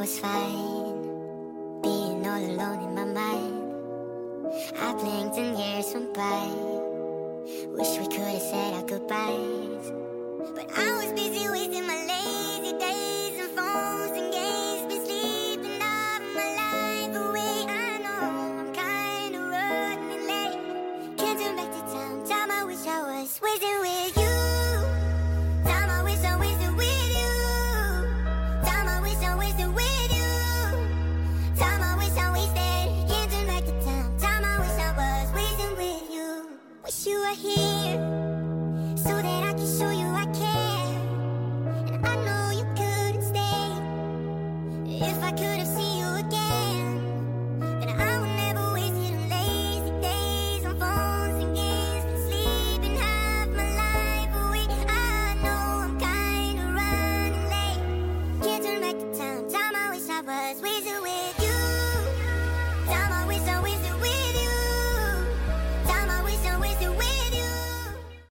was fine, being all alone in my mind. I blinked and years went by. Wish we could have said our goodbyes, but I was busy wasting my lazy days and phones and games. Been sleeping off my life away. I know I'm kinda running late. Can't turn back to time. Time I wish I was wasting with you. Time I wish I wasted with you. Time I wish I wasted with you. Time I wish I wasted. Can't turn back to time. Time I wish I was wasting with you. Wish you were here so that I can show you I care. And I know you couldn't stay. If I could have